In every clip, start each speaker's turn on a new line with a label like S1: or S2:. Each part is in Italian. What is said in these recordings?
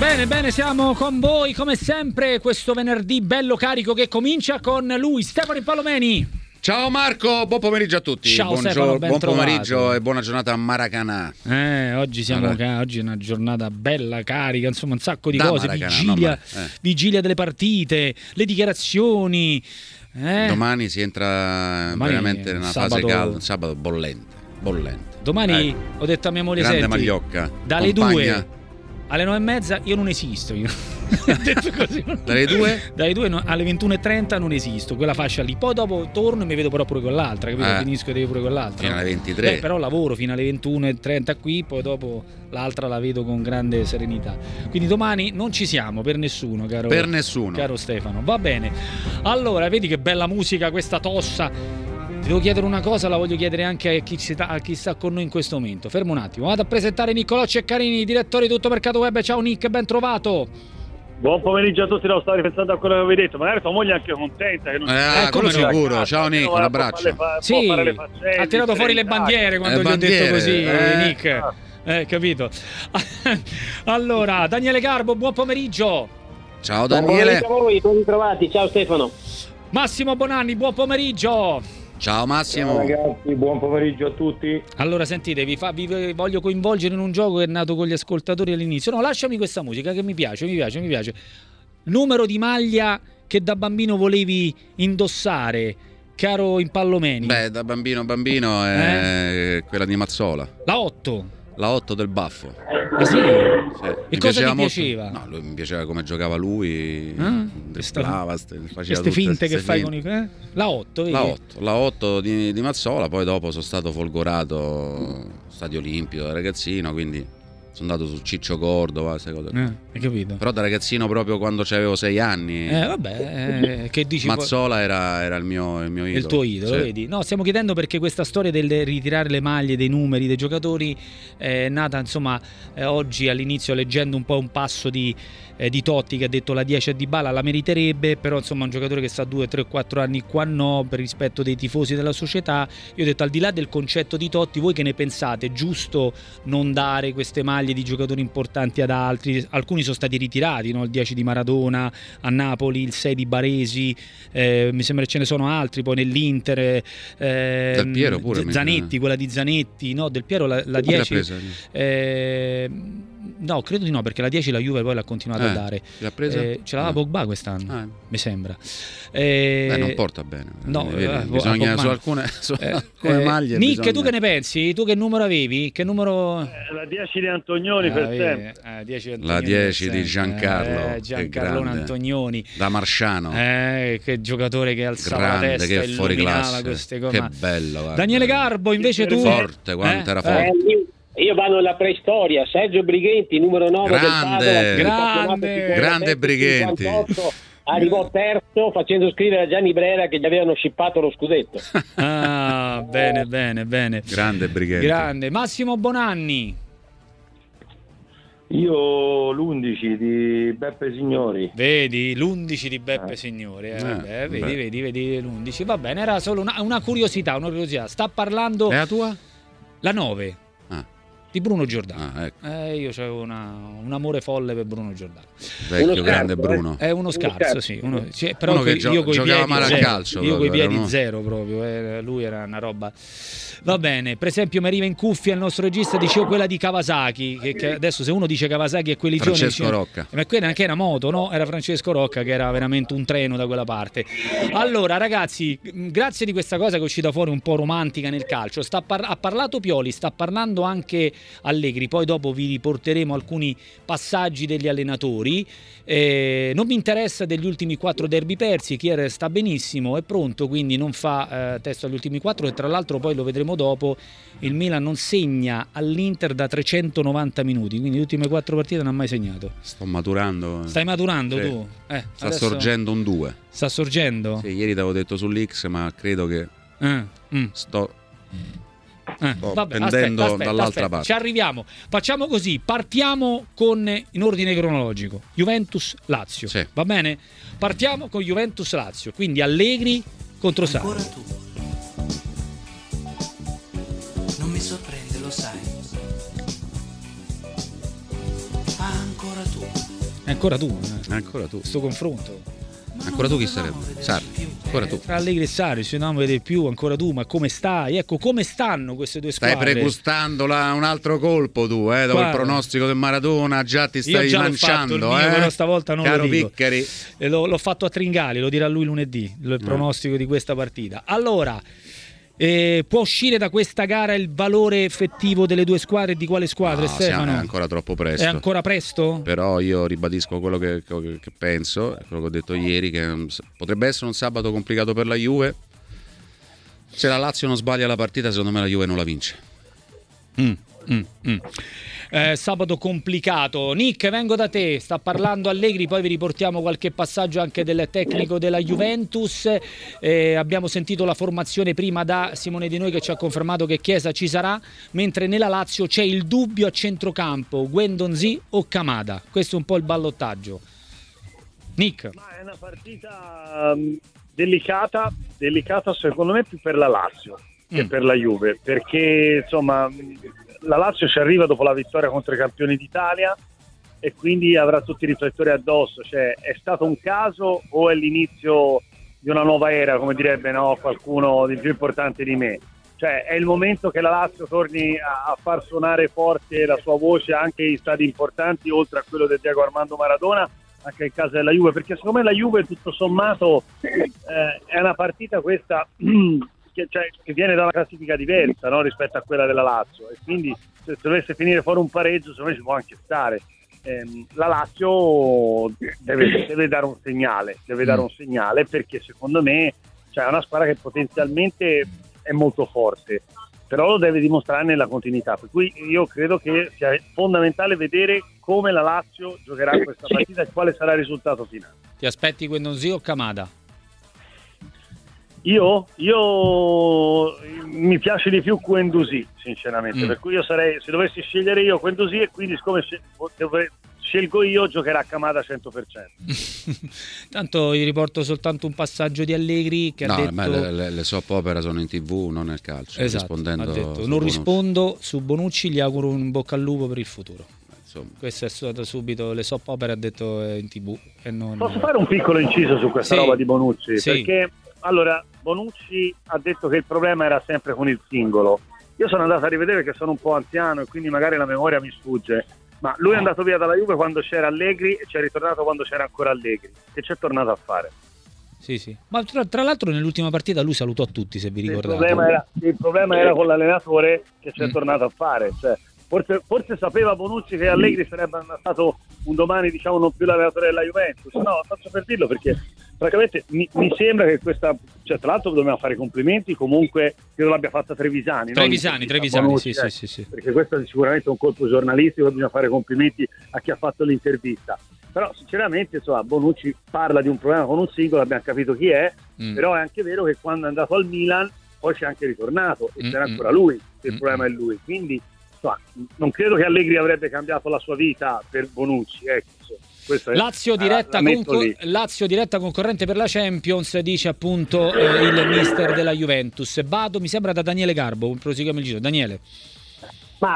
S1: Bene, bene, siamo con voi come sempre questo venerdì bello carico che comincia con lui, Stefano Impallomeni.
S2: Ciao Marco, buon pomeriggio a tutti.
S1: Ciao Stefano, ben
S2: buon
S1: trovato.
S2: pomeriggio e buona giornata a Maracanã.
S1: Oggi oggi è una giornata bella, carica, insomma un sacco di
S2: Da
S1: cose,
S2: Maracanã,
S1: vigilia delle partite, le dichiarazioni.
S2: Domani si entra veramente nella fase calda, sabato bollente.
S1: Domani ho detto a mia moglie,
S2: grande
S1: senti,
S2: Magliocca,
S1: dalle
S2: compagna.
S1: 2 alle 9:30 io non esisto. Ho detto così.
S2: Dalle 2?
S1: Dalle 2 alle 21:30 non esisto, quella fascia lì. Poi dopo torno e mi vedo però pure con l'altra, capito? Finisco e devo pure con l'altra.
S2: Fino alle 23.
S1: Però lavoro fino alle 21:30 qui, poi dopo l'altra la vedo con grande serenità. Quindi domani non ci siamo per nessuno, caro.
S2: Per nessuno.
S1: Caro Stefano. Va bene. Allora, vedi che bella musica questa tossa. Ti devo chiedere una cosa, la voglio chiedere anche a chi sta con noi in questo momento. Fermo un attimo, vado a presentare Niccolò Ceccarini, direttore di Tutto Mercato Web. Ciao Nick, ben trovato.
S3: Buon pomeriggio a tutti, no, stavo ripensando a quello che avevi detto, magari tua moglie è anche contenta che non
S2: come sicuro,
S3: casa.
S2: Ciao Nick, un abbraccio.
S1: Sì, ha tirato fuori le bandiere quando gli ho detto così, Nick. Capito? Allora, Daniele Garbo, buon pomeriggio.
S2: Ciao Daniele.
S4: Ciao a voi, ben ritrovati, ciao Stefano.
S1: Massimo Bonanni, buon pomeriggio.
S2: Ciao Massimo.
S3: Ciao ragazzi, buon pomeriggio a tutti.
S1: Allora sentite, vi voglio coinvolgere in un gioco che è nato con gli ascoltatori all'inizio. No, lasciami questa musica che mi piace. Numero di maglia che da bambino volevi indossare, caro Impallomeni.
S2: Beh, da bambino è quella di Mazzola.
S1: La 8.
S2: La 8 del baffo.
S1: Ah, sì?
S2: E
S1: cosa ti piaceva?
S2: No, lui mi piaceva come giocava lui, dribblava,
S1: queste finte che fai con i... La 8, vedi?
S2: La 8 di Mazzola, poi dopo sono stato folgorato Stadio Olimpico da ragazzino, quindi sono andato su Ciccio Cordova, queste cose.
S1: Hai capito?
S2: Però da ragazzino, proprio quando avevo 6 anni,
S1: che dici?
S2: Mazzola era il mio idolo.
S1: Il tuo idolo,
S2: sì.
S1: Vedi? No, stiamo chiedendo perché questa storia del ritirare le maglie dei numeri dei giocatori è nata, insomma, oggi all'inizio leggendo un po' un passo di Totti che ha detto la 10 a Dybala la meriterebbe, però insomma un giocatore che sta 2, 3, 4 anni qua no, per rispetto dei tifosi della società. Io ho detto, al di là del concetto di Totti, voi che ne pensate? È giusto non dare queste maglie di giocatori importanti ad altri? Alcuni sono stati ritirati, no? Il 10 di Maradona a Napoli, il 6 di Baresi, mi sembra che ce ne sono altri poi nell'Inter,
S2: Del Piero pure,
S1: Zanetti, quella di Zanetti, no? Del Piero la 10 no, credo di no, perché la 10 la Juve poi l'ha continuato a dare.
S2: L'ha presa?
S1: Ce l'aveva Pogba quest'anno, mi sembra.
S2: Non porta bene.
S1: No,
S2: bisogna su alcune maglie.
S1: Nick, tu che ne pensi? Tu che numero avevi? Che numero?
S3: La 10 di Antonioni per sempre.
S1: 10 di
S2: la 10 di Giancarlo.
S1: Giancarlo Antonioni.
S2: Da Marsciano.
S1: Che giocatore che alzava
S2: grande,
S1: la testa,
S2: che fuori classe.
S1: Queste cose.
S2: Che bello. Guarda.
S1: Daniele Garbo, invece tu.
S2: Forte, quanto era forte.
S4: Io vado alla preistoria, Sergio Brighenti, numero 9 del Padova,
S2: grande Brighenti.
S4: 58, arrivò terzo facendo scrivere a Gianni Brera che gli avevano scippato lo scudetto.
S1: Bene.
S2: Grande Brighenti.
S1: Grande. Massimo Bonanni.
S3: Io l'11 di Beppe Signori.
S1: Vedi, l'11 di Beppe Signori. Vedi l'11. Va bene, era solo una curiosità, Sta parlando...
S2: E la tua?
S1: La 9. Di Bruno Giordano.
S2: Ecco.
S1: Io avevo un amore folle per Bruno Giordano.
S2: Vecchio grande Bruno.
S1: È uno scarso, sì. Però
S2: uno che
S1: io
S2: giocava male a calcio.
S1: Io coi piedi zero proprio. Lui era una roba. Va bene, per esempio mi arriva in cuffia il nostro regista, dicevo quella di Kawasaki, che adesso se uno dice Kawasaki è quelli giovani.
S2: Francesco Rocca.
S1: Ma quella anche era moto, no? Era Francesco Rocca che era veramente un treno da quella parte. Allora ragazzi, grazie di questa cosa che è uscita fuori un po' romantica nel calcio. Ha parlato Pioli, sta parlando anche Allegri, poi dopo vi riporteremo alcuni passaggi degli allenatori. Non mi interessa degli ultimi 4 derby persi, Chier sta benissimo, è pronto, quindi non fa testo agli ultimi 4 e tra l'altro poi lo vedremo dopo, il Milan non segna all'Inter da 390 minuti, quindi le ultime 4 partite non ha mai segnato.
S2: Sto maturando.
S1: Stai maturando
S2: sì.
S1: tu?
S2: Sta sorgendo un 2.
S1: Sta sorgendo?
S2: Sì, ieri ti avevo detto sull'X, ma credo che sto pendendo dall'altra parte.
S1: Ci arriviamo. Facciamo così, partiamo in ordine cronologico. Juventus-Lazio, sì. Va bene? Partiamo con Juventus-Lazio, quindi Allegri contro Sarri.
S5: Ancora tu. Non mi sorprende, lo sai.
S1: Ancora tu.
S2: Ancora tu.
S1: Sto confronto.
S2: Ancora tu chi sarebbe? Sarri. Ancora tu.
S1: Tra Allegri e Sarri ci non vedere più, ancora tu, ma come stai? Ecco, come stanno queste due squadre?
S2: Stai pregustando un altro colpo tu, dopo il pronostico del Maradona, già ti stai manciando,
S1: l'ho fatto il mio, però stavolta non
S2: caro
S1: lo dico.
S2: Piccheri.
S1: L'ho fatto a Tringali, lo dirà lui lunedì, il pronostico di questa partita. Allora, può uscire da questa gara il valore effettivo delle due squadre e di quale squadra, Stefano?
S2: È ancora troppo presto.
S1: È ancora presto?
S2: Però io ribadisco quello che penso, quello che ho detto ieri, che potrebbe essere un sabato complicato per la Juve. Se la Lazio non sbaglia la partita, secondo me la Juve non la vince.
S1: Sabato complicato. Nick, vengo da te, sta parlando Allegri, poi vi riportiamo qualche passaggio anche del tecnico della Juventus. Abbiamo sentito la formazione prima da Simone Di Noi che ci ha confermato che Chiesa ci sarà, mentre nella Lazio c'è il dubbio a centrocampo, Guendouzi o Kamada. Questo è un po' il ballottaggio. Nick.
S3: Ma è una partita delicata secondo me più per la Lazio che per la Juve, perché insomma la Lazio ci arriva dopo la vittoria contro i campioni d'Italia e quindi avrà tutti i riflettori addosso. Cioè, è stato un caso o è l'inizio di una nuova era, come direbbe qualcuno di più importante di me? Cioè, è il momento che la Lazio torni a far suonare forte la sua voce anche in stadi importanti, oltre a quello del Diego Armando Maradona, anche in casa della Juve, perché secondo me la Juve tutto sommato è una partita questa che viene da una classifica diversa, no, rispetto a quella della Lazio, e quindi se dovesse finire fuori un pareggio secondo me ci può anche stare. La Lazio deve dare un segnale, perché secondo me è una squadra che potenzialmente è molto forte, però lo deve dimostrare nella continuità, per cui io credo che sia fondamentale vedere come la Lazio giocherà questa partita e quale sarà il risultato finale.
S1: Ti aspetti Guendouzi o Kamada?
S3: Io mi piace di più Guendouzi, sinceramente, per cui io sarei, se dovessi scegliere io, Guendouzi, e quindi siccome scelgo io, giocherà Kamada 100%.
S1: Tanto gli riporto soltanto un passaggio di Allegri che ha detto...
S2: ma le soap opera sono in TV, non nel calcio.
S1: Esatto,
S2: rispondendo
S1: ha detto, non rispondo su Bonucci, gli auguro un bocca al lupo per il futuro. Questo è stato subito, le soap opera ha detto in TV. E non...
S3: Posso fare un piccolo inciso su questa roba di Bonucci?
S1: Sì.
S3: Perché allora Bonucci ha detto che il problema era sempre con il singolo. Io sono andato a rivedere perché sono un po' anziano e quindi magari la memoria mi sfugge, ma lui è andato via dalla Juve quando c'era Allegri e ci è ritornato quando c'era ancora Allegri. Che c'è tornato a fare?
S1: Sì. Ma tra l'altro nell'ultima partita lui salutò tutti, se vi ricordate.
S3: Il problema era con l'allenatore che ci è tornato a fare, cioè forse sapeva Bonucci che Allegri sarebbe stato un domani, diciamo, non più l'allenatore della Juventus. No, faccio per dirlo perché francamente mi sembra che questa, tra l'altro dobbiamo fare complimenti, comunque credo l'abbia fatta Trevisani,
S1: Bonucci, sì.
S3: Perché questo è sicuramente un colpo giornalistico, bisogna fare complimenti a chi ha fatto l'intervista. Però sinceramente Bonucci parla di un problema con un singolo, abbiamo capito chi è, però è anche vero che quando è andato al Milan poi c'è anche ritornato e c'era ancora lui, il problema è lui, quindi non credo che Allegri avrebbe cambiato la sua vita per Bonucci,
S1: Lazio diretta concorrente per la Champions, dice appunto il mister della Juventus. Vado, mi sembra, da Daniele Garbo, proseguiamo il giro. Daniele.
S4: Ma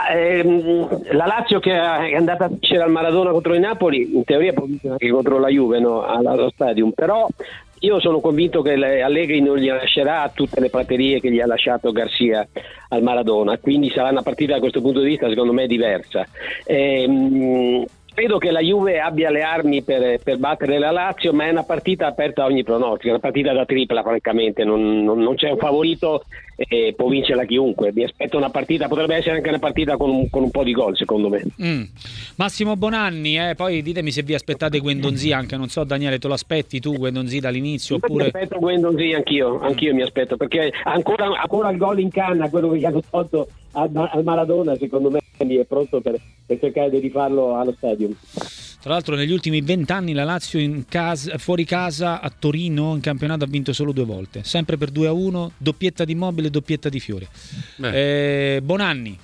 S4: la Lazio che è andata a vincere al Maradona contro il Napoli, in teoria può vincere anche contro la Juve, no? Allo Stadium, però io sono convinto che Allegri non gli lascerà tutte le praterie che gli ha lasciato Garcia al Maradona, quindi sarà una partita da questo punto di vista secondo me diversa. Credo che la Juve abbia le armi per battere la Lazio, ma è una partita aperta a ogni pronostico, è una partita da tripla francamente, non c'è un favorito e può vincerla chiunque. Mi aspetto una partita, potrebbe essere anche una partita con un po' di gol secondo me.
S1: Massimo Bonanni, poi ditemi se vi aspettate Guendouzi anche, non so Daniele, te lo aspetti tu Guendouzi dall'inizio? Oppure...
S4: Mi aspetto Guendouzi anch'io mi aspetto, perché ancora il gol in canna, quello che gli hanno tolto al Maradona, secondo me è pronto per cercare di rifarlo allo Stadium.
S1: Tra l'altro negli ultimi 20 anni la Lazio fuori casa a Torino in campionato ha vinto solo 2 volte, sempre per 2-1, doppietta di Immobile e doppietta di Fiore. Bonanni.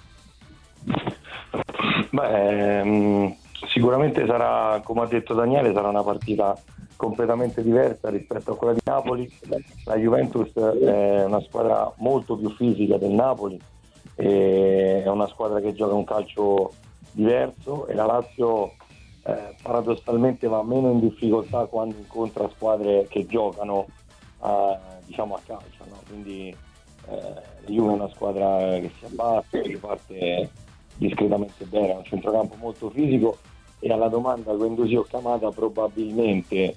S5: Sicuramente sarà, come ha detto Daniele, sarà una partita completamente diversa rispetto a quella di Napoli. La Juventus è una squadra molto più fisica del Napoli, è una squadra che gioca un calcio diverso, e la Lazio paradossalmente va meno in difficoltà quando incontra squadre che giocano diciamo a calcio, no? Quindi la Juve è una squadra che si abbatte, che parte discretamente bene, ha un centrocampo molto fisico, e alla domanda Guendouzi o Kamada probabilmente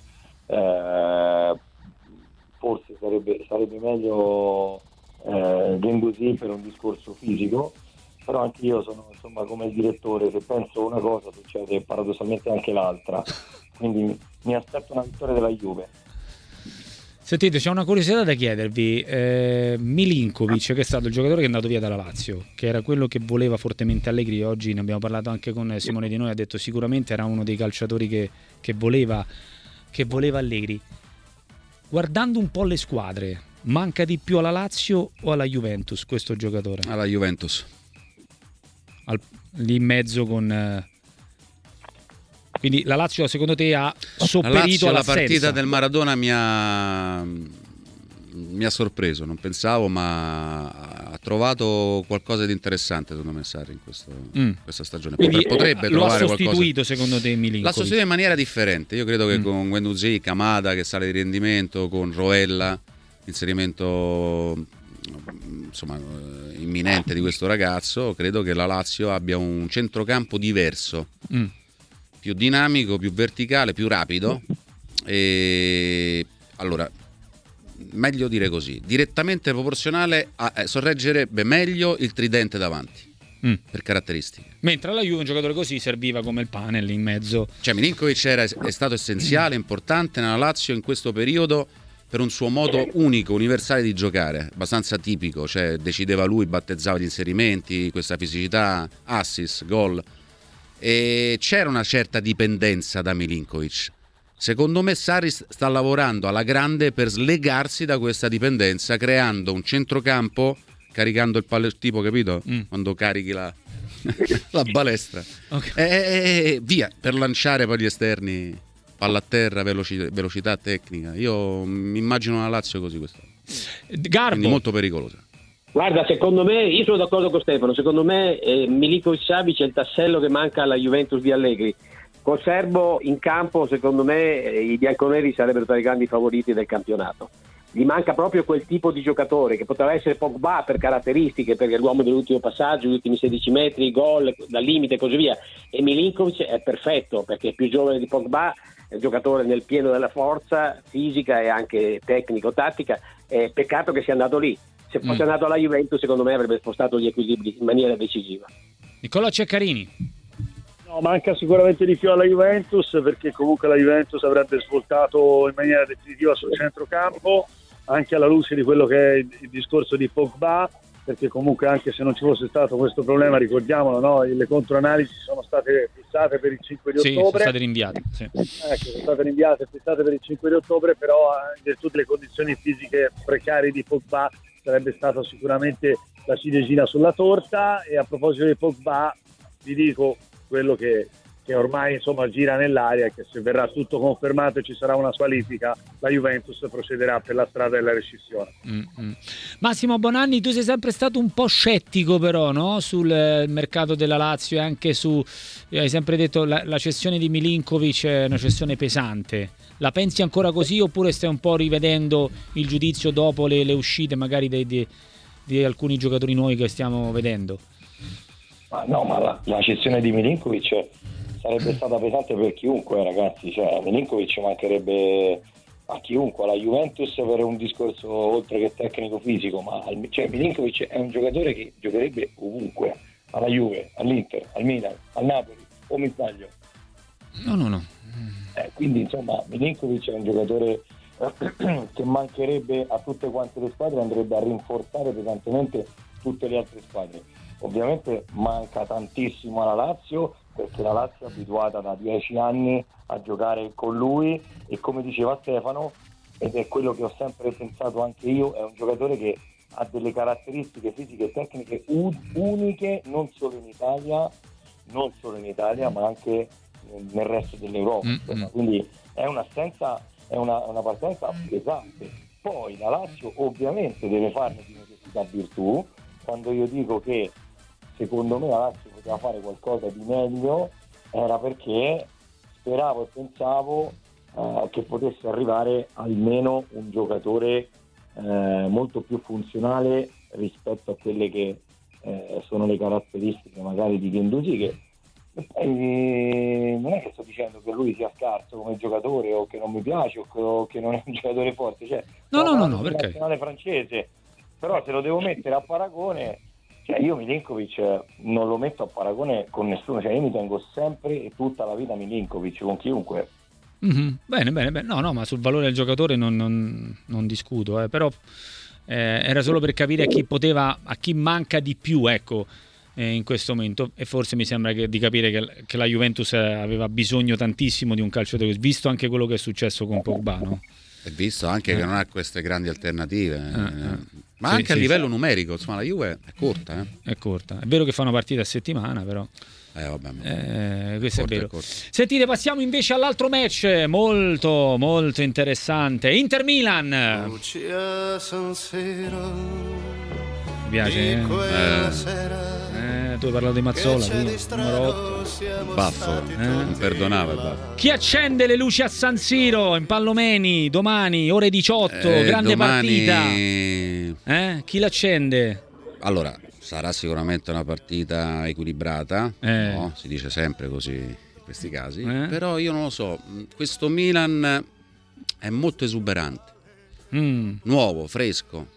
S5: forse sarebbe meglio Guendouzi per un discorso fisico, però anche io sono, insomma, come il direttore, se penso una cosa succede paradossalmente anche l'altra, quindi mi aspetto una vittoria della Juve.
S1: Sentite, c'è una curiosità da chiedervi. Milinkovic, che è stato il giocatore che è andato via dalla Lazio, che era quello che voleva fortemente Allegri, oggi ne abbiamo parlato anche con Simone Di Noi, ha detto sicuramente era uno dei calciatori che voleva Allegri. Guardando un po' le squadre, manca di più alla Lazio o alla Juventus questo giocatore?
S2: Alla Juventus.
S1: Lì in mezzo con... Quindi la Lazio secondo te ha sopperito
S2: la
S1: all'assenza?
S2: partita del Maradona mi ha sorpreso, non pensavo, ma ha trovato qualcosa di interessante secondo me Sarri in questa stagione.
S1: Quindi
S2: potrebbe
S1: lo
S2: trovare
S1: ha sostituito
S2: qualcosa.
S1: Secondo te Milinkovic?
S2: L'ha sostituito in maniera differente. Io credo che con Guendouzi, Kamada che sale di rendimento, con Rovella, inserimento insomma imminente di questo ragazzo, credo che la Lazio abbia un centrocampo diverso, più dinamico, più verticale, più rapido, e allora meglio dire così, direttamente proporzionale sorreggerebbe meglio il tridente davanti per caratteristiche,
S1: mentre alla Juve un giocatore così serviva come il pane lì in mezzo.
S2: cioè Milinkovic è stato essenziale, importante nella Lazio in questo periodo per un suo modo unico, universale di giocare, abbastanza tipico, cioè decideva lui, battezzava gli inserimenti, questa fisicità, assist, gol, e c'era una certa dipendenza da Milinkovic. Secondo me Sarri sta lavorando alla grande per slegarsi da questa dipendenza, creando un centrocampo, caricando il tipo, capito? Quando carichi la balestra, okay. Via, per lanciare poi gli esterni, palla a terra, velocità tecnica. Io mi immagino una Lazio così quest'anno.
S1: Garbo.
S2: Quindi molto pericolosa.
S4: Guarda, secondo me, io sono d'accordo con Stefano, secondo me Milinkovic-Savic è il tassello che manca alla Juventus di Allegri. Con Serbo in campo, secondo me, i bianconeri sarebbero tra i grandi favoriti del campionato. Gli manca proprio quel tipo di giocatore che poteva essere Pogba per caratteristiche, perché è l'uomo dell'ultimo passaggio, gli ultimi 16 metri, gol dal limite e così via. E Milinkovic è perfetto perché è più giovane di Pogba, è un giocatore nel pieno della forza fisica e anche tecnico-tattica. Peccato che sia andato lì. Se fosse andato alla Juventus, secondo me avrebbe spostato gli equilibri in maniera decisiva.
S1: Nicola Ceccarini.
S3: No, manca sicuramente di più alla Juventus, perché comunque la Juventus avrebbe svoltato in maniera definitiva sul centrocampo, anche alla luce di quello che è il discorso di Pogba, perché comunque anche se non ci fosse stato questo problema, ricordiamolo, no? Le controanalisi sono state fissate per il 5 di ottobre.
S1: Sono state rinviate. Sì.
S3: Ecco, sono state rinviate e fissate per il 5 di ottobre, però in virtù delle condizioni fisiche precarie di Pogba sarebbe stata sicuramente la ciliegina sulla torta. E a proposito di Pogba, vi dico quello che ormai insomma gira nell'aria, che se verrà tutto confermato e ci sarà una squalifica, la Juventus procederà per la strada della rescissione.
S1: Massimo Bonanni, tu sei sempre stato un po' scettico però, no? Sul mercato della Lazio, e anche hai sempre detto la cessione di Milinkovic è una cessione pesante. La pensi ancora così oppure stai un po' rivedendo il giudizio dopo le uscite magari di alcuni giocatori nuovi che stiamo vedendo?
S5: Ma la cessione di Milinkovic sarebbe stata pesante per chiunque, ragazzi, cioè Milinkovic mancherebbe a chiunque, alla Juventus per un discorso oltre che tecnico fisico, ma cioè Milinkovic è un giocatore che giocherebbe ovunque, alla Juve, all'Inter, al Milan, al Napoli, o mi sbaglio?
S1: No.
S5: Quindi insomma Milinkovic è un giocatore che mancherebbe a tutte quante le squadre, andrebbe a rinforzare pesantemente tutte le altre squadre. Ovviamente manca tantissimo alla Lazio, perché la Lazio è abituata da 10 anni a giocare con lui, e come diceva Stefano, ed è quello che ho sempre pensato anche io, è un giocatore che ha delle caratteristiche fisiche e tecniche uniche non solo in Italia ma anche nel resto dell'Europa. Quindi è un'assenza, è una partenza pesante. Poi la Lazio ovviamente deve farne di necessità virtù. Quando io dico che secondo me la Lazio poteva fare qualcosa di meglio, era perché speravo e pensavo che potesse arrivare almeno un giocatore molto più funzionale rispetto a quelle che sono le caratteristiche magari di Guendouzi, che non è che sto dicendo che lui sia scarso come giocatore o che non mi piace o che non è un giocatore forte, cioè
S1: no, perché
S5: nazionale francese, però se lo devo mettere a paragone, cioè io Milinkovic non lo metto a paragone con nessuno, cioè io mi tengo sempre e tutta la vita Milinkovic con chiunque.
S1: Bene. No, ma sul valore del giocatore non discuto, però era solo per capire a chi manca di più, ecco, in questo momento, e forse mi sembra di capire che la Juventus aveva bisogno tantissimo di un calciatore, visto anche quello che è successo con Pogba, no?
S2: E visto anche che non ha queste grandi alternative, ma
S1: Sì,
S2: anche a livello numerico, insomma, la Juve è corta.
S1: È corta. È vero che fa una partita a settimana, però.
S2: Vabbè,
S1: questo è vero.
S2: Corta.
S1: Sentite, passiamo invece all'altro match molto molto interessante. Inter-Milan. Mi piace? Tu hai parlato di Mazzola, numero 8.
S2: Baffo, non perdonava il baffo.
S1: Chi accende le luci a San Siro in Pallomeni domani ore 18, grande
S2: domani...
S1: partita. Chi l'accende?
S2: Allora, sarà sicuramente una partita equilibrata, no? Si dice sempre così in questi casi, però io non lo so, questo Milan è molto esuberante, nuovo, fresco,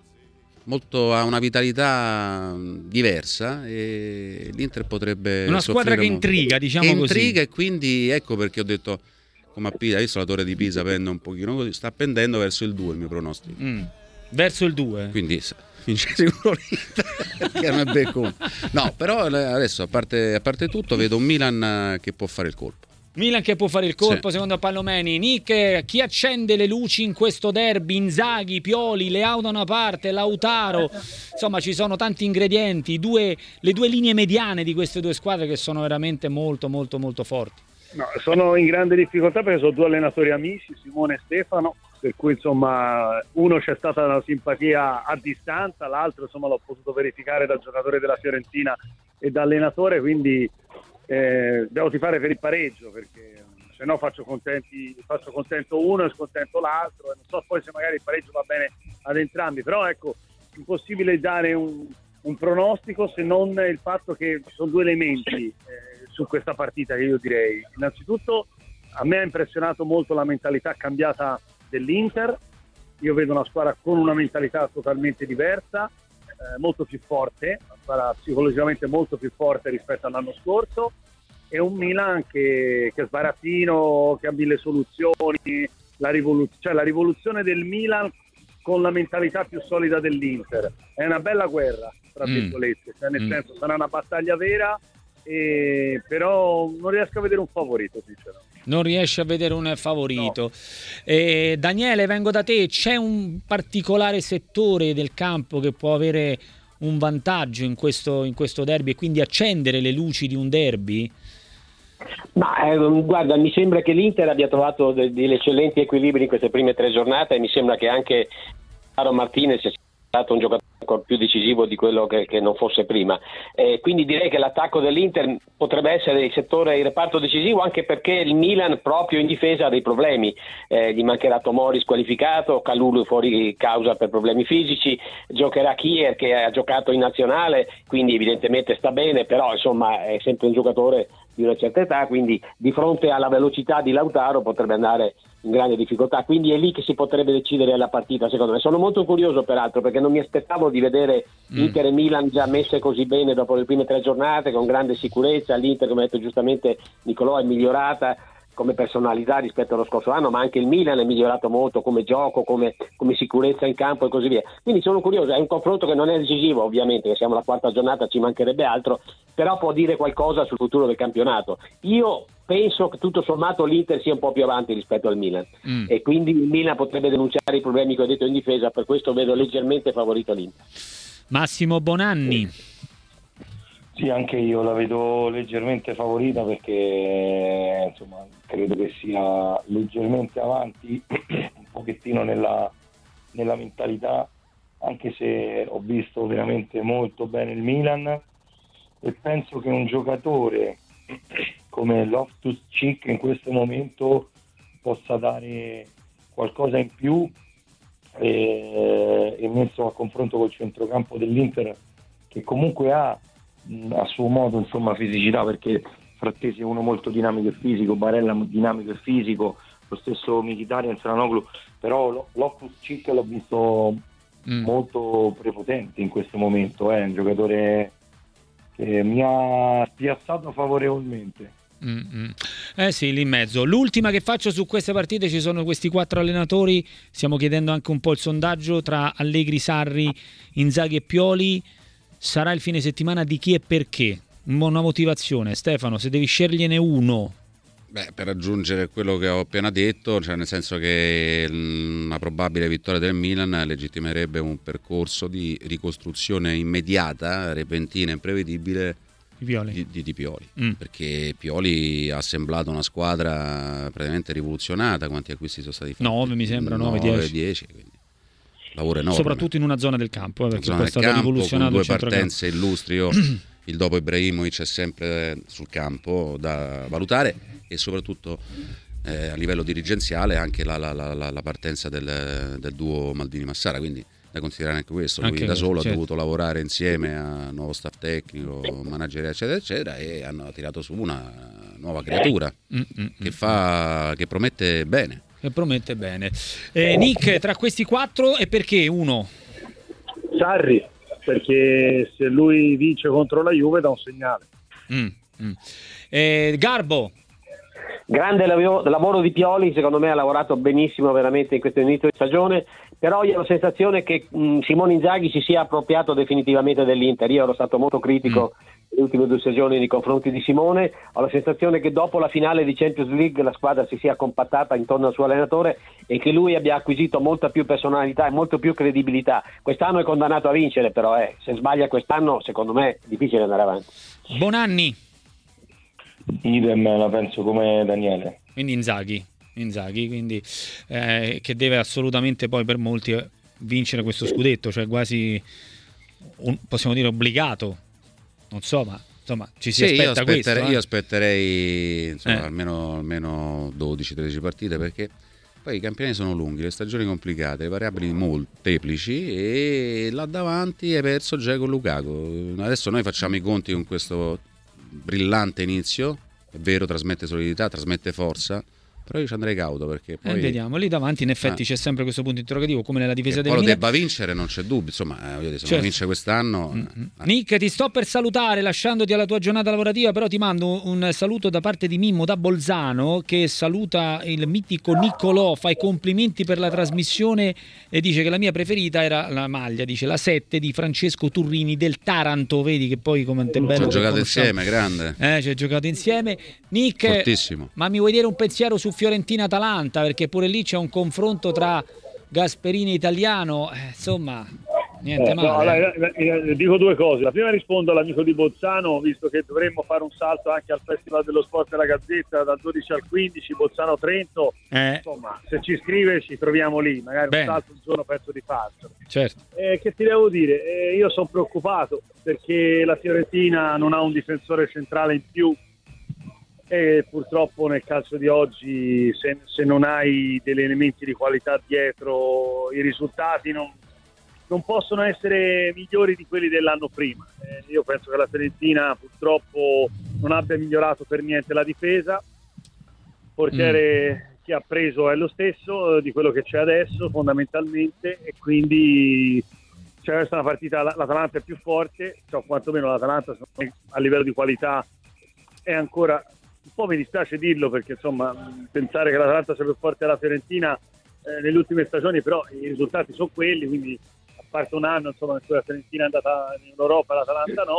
S2: ha una vitalità diversa, e l'Inter potrebbe
S1: una squadra che intriga, diciamo così.
S2: Intriga, e quindi ecco perché ho detto, come a Pisa, visto la torre di Pisa pende un pochino così, sta pendendo verso il 2 il mio pronostico.
S1: Verso il 2?
S2: Quindi vince sicuro l'Inter, che non è becco. No, però adesso a parte tutto vedo un Milan che può fare il colpo.
S1: Milan che può fare il colpo,
S2: sì.
S1: Secondo Pallomeni. Nick, chi accende le luci in questo derby? Inzaghi, Pioli, Leao da una parte, Lautaro, insomma ci sono tanti ingredienti, le due linee mediane di queste due squadre che sono veramente molto molto molto forti.
S3: No, sono in grande difficoltà perché sono due allenatori amici, Simone e Stefano, per cui insomma uno c'è stata una simpatia a distanza, l'altro insomma l'ho potuto verificare da giocatore della Fiorentina e da allenatore, quindi devo tifare per il pareggio, perché se no faccio contento uno e scontento l'altro, e non so poi se magari il pareggio va bene ad entrambi, però ecco, impossibile dare un pronostico se non il fatto che ci sono due elementi su questa partita che io direi. Innanzitutto a me ha impressionato molto la mentalità cambiata dell'Inter, io vedo una squadra con una mentalità totalmente diversa, molto più forte, una squadra psicologicamente molto più forte rispetto all'anno scorso, e un Milan che è sbarazzino, che ha mille soluzioni, la rivoluzione del Milan con la mentalità più solida dell'Inter. È una bella guerra, tra virgolette, cioè nel senso sarà una battaglia vera, però non riesco a vedere un favorito, sinceramente.
S1: Non riesci a vedere un favorito.
S3: No.
S1: Daniele, vengo da te. C'è un particolare settore del campo che può avere un vantaggio in questo derby e quindi accendere le luci di un derby?
S4: Ma guarda, mi sembra che l'Inter abbia trovato degli eccellenti equilibri in queste prime 3 giornate, e mi sembra che anche Lautaro Martinez sia stato un giocatore ancora più decisivo di quello che non fosse prima, quindi direi che l'attacco dell'Inter potrebbe essere il reparto decisivo, anche perché il Milan proprio in difesa ha dei problemi, gli mancherà Tomori squalificato, Kalulu fuori causa per problemi fisici, giocherà Kier che ha giocato in nazionale, quindi evidentemente sta bene, però insomma è sempre un giocatore di una certa età, quindi di fronte alla velocità di Lautaro potrebbe andare in grande difficoltà, quindi è lì che si potrebbe decidere la partita, secondo me. Sono molto curioso peraltro, perché non mi aspettavo di vedere Inter e Milan già messe così bene dopo le prime 3 giornate, con grande sicurezza. L'Inter, come ha detto giustamente Nicolò, è migliorata come personalità rispetto allo scorso anno, ma anche il Milan è migliorato molto come gioco, come sicurezza in campo e così via. Quindi sono curioso, è un confronto che non è decisivo, ovviamente, che siamo alla 4ª giornata, ci mancherebbe altro, però può dire qualcosa sul futuro del campionato. Io penso che tutto sommato l'Inter sia un po' più avanti rispetto al Milan, e quindi il Milan potrebbe denunciare i problemi che ho detto in difesa, per questo vedo leggermente favorito l'Inter.
S1: Massimo Bonanni.
S5: Sì, anche io la vedo leggermente favorita, perché insomma credo che sia leggermente avanti un pochettino nella mentalità, anche se ho visto veramente molto bene il Milan, e penso che un giocatore come Loftus-Cheek in questo momento possa dare qualcosa in più, e messo a confronto col centrocampo dell'Inter, che comunque ha a suo modo, insomma, fisicità, perché Frattesi è uno molto dinamico e fisico, Barella dinamico e fisico, lo stesso Mkhitaryan, Çalhanoğlu, però Loftus-Cheek l'ho visto molto prepotente in questo momento, è un giocatore che mi ha spiazzato favorevolmente.
S1: Sì, lì in mezzo. L'ultima che faccio su queste partite: ci sono questi 4 allenatori, stiamo chiedendo anche un po' il sondaggio tra Allegri, Sarri, Inzaghi e Pioli. Sarà il fine settimana di chi e perché? Una motivazione, Stefano, se devi sceglierne uno.
S2: Per aggiungere quello che ho appena detto, cioè nel senso che una probabile vittoria del Milan legittimerebbe un percorso di ricostruzione immediata, repentina e imprevedibile di Pioli, perché Pioli ha assemblato una squadra praticamente rivoluzionata. Quanti acquisti sono stati fatti?
S1: 9 mi sembra, 9-10,
S2: quindi lavoro enorme,
S1: soprattutto in una zona del campo, perché
S2: zona
S1: poi è stato rivoluzionato
S2: con 2 partenze illustri. Il dopo Ibrahimovic è sempre sul campo da valutare, e soprattutto a livello dirigenziale anche la partenza del duo Maldini-Massara, quindi da considerare anche questo. Lui anche da solo ha dovuto lavorare insieme a nuovo staff tecnico, manageriale, eccetera eccetera, e hanno tirato su una nuova creatura che promette bene.
S1: Nick, tra questi 4, e perché uno?
S3: Sarri, perché se lui vince contro la Juve dà un segnale.
S1: Garbo.
S4: Grande lavoro di Pioli, secondo me ha lavorato benissimo veramente in questo inizio di stagione, però io ho la sensazione che Simone Inzaghi si sia appropriato definitivamente dell'Inter. Io ero stato molto critico nelle ultime 2 stagioni nei confronti di Simone, ho la sensazione che dopo la finale di Champions League la squadra si sia compattata intorno al suo allenatore e che lui abbia acquisito molta più personalità e molto più credibilità. Quest'anno è condannato a vincere, però se sbaglia quest'anno secondo me è difficile andare avanti.
S1: Bonanni.
S5: Idem, la penso come Daniele.
S1: Quindi Inzaghi, quindi che deve assolutamente poi per molti vincere questo scudetto, cioè quasi possiamo dire obbligato, non so, ma insomma ci si aspetta questo.
S2: Io aspetterei almeno 12-13 partite, perché poi i campionati sono lunghi, le stagioni complicate, le variabili molteplici, e là davanti hai perso già con Lukaku. Adesso noi facciamo i conti con questo brillante inizio, è vero, trasmette solidità, trasmette forza, però io ci andrei cauto, perché poi
S1: vediamo lì davanti in effetti c'è sempre questo punto interrogativo, come nella difesa del
S2: Milan.
S1: Milan.
S2: Debba vincere, non c'è dubbio, insomma, se non vince quest'anno.
S1: Nick, ti sto per salutare lasciandoti alla tua giornata lavorativa, però ti mando un saluto da parte di Mimmo da Bolzano, che saluta il mitico Niccolò, fa i complimenti per la trasmissione e dice che la mia preferita era la maglia, dice la 7 di Francesco Turrini del Taranto. Vedi che poi come è bello,
S2: ci ha giocato insieme, grande,
S1: ci ha giocato insieme Nick.
S2: Fortissimo.
S1: Ma mi vuoi dire un pensiero su Fiorentina-Atalanta, perché pure lì c'è un confronto tra Gasperini e Italiano, insomma niente male.
S3: Dico 2 cose. La prima, rispondo all'amico di Bolzano, visto che dovremmo fare un salto anche al Festival dello Sport della Gazzetta dal 12 al 15, Bolzano-Trento, insomma se ci scrive ci troviamo lì, magari un salto un giorno penso di farlo.
S1: Certo.
S3: Che ti devo dire, io sono preoccupato perché la Fiorentina non ha un difensore centrale in più, e purtroppo nel calcio di oggi se non hai degli elementi di qualità dietro, i risultati non possono essere migliori di quelli dell'anno prima. Io penso che la Fiorentina purtroppo non abbia migliorato per niente la difesa, il portiere che ha preso è lo stesso di quello che c'è adesso fondamentalmente, e quindi questa è una partita, l'Atalanta è più forte, quantomeno l'Atalanta a livello di qualità è ancora, un po' mi dispiace dirlo perché insomma pensare che l'Atalanta sia più forte della Fiorentina nelle ultime stagioni, però i risultati sono quelli, quindi a parte un anno insomma in cui la Fiorentina è andata in Europa e l'Atalanta no,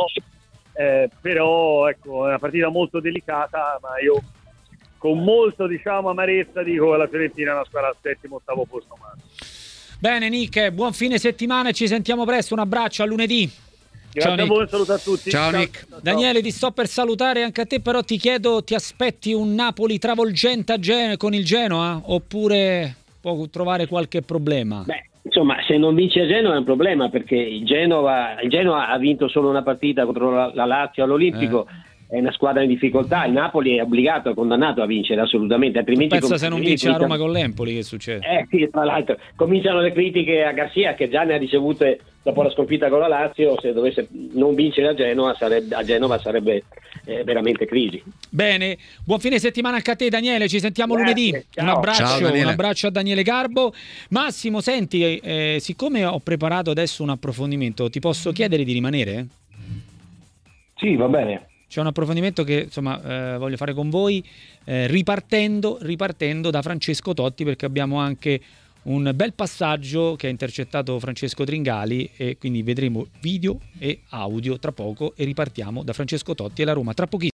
S3: però ecco è una partita molto delicata, ma io con molto amarezza dico che la Fiorentina è una squadra al 7º-8º posto massimo.
S1: Bene Nick, buon fine settimana e ci sentiamo presto, un abbraccio, a lunedì.
S3: Grazie a voi, un saluto a tutti.
S1: Ciao Nick. Ciao. Daniele, ti sto per salutare anche a te, però ti chiedo, ti aspetti un Napoli travolgente con il Genoa oppure può trovare qualche problema?
S4: Insomma, se non vince a Genova è un problema, perché il Genoa ha vinto solo una partita contro la Lazio all'Olimpico, è una squadra in difficoltà, il Napoli è obbligato, condannato a vincere assolutamente, altrimenti
S1: pensa se non vince la Roma con l'Empoli che succede?
S4: Sì, tra l'altro cominciano le critiche a Garcia, che già ne ha ricevute dopo la sconfitta con la Lazio. Se dovesse non vincere a Genova sarebbe veramente crisi.
S1: Bene, buon fine settimana anche a te Daniele, ci sentiamo lunedì.
S4: Ciao.
S1: Un abbraccio a Daniele Garbo. Massimo, senti, siccome ho preparato adesso un approfondimento, ti posso chiedere di rimanere?
S5: Sì, va bene.
S1: C'è un approfondimento che insomma voglio fare con voi, ripartendo da Francesco Totti, perché abbiamo anche un bel passaggio che ha intercettato Francesco Tringali, e quindi vedremo video e audio tra poco, e ripartiamo da Francesco Totti e la Roma tra pochissimo.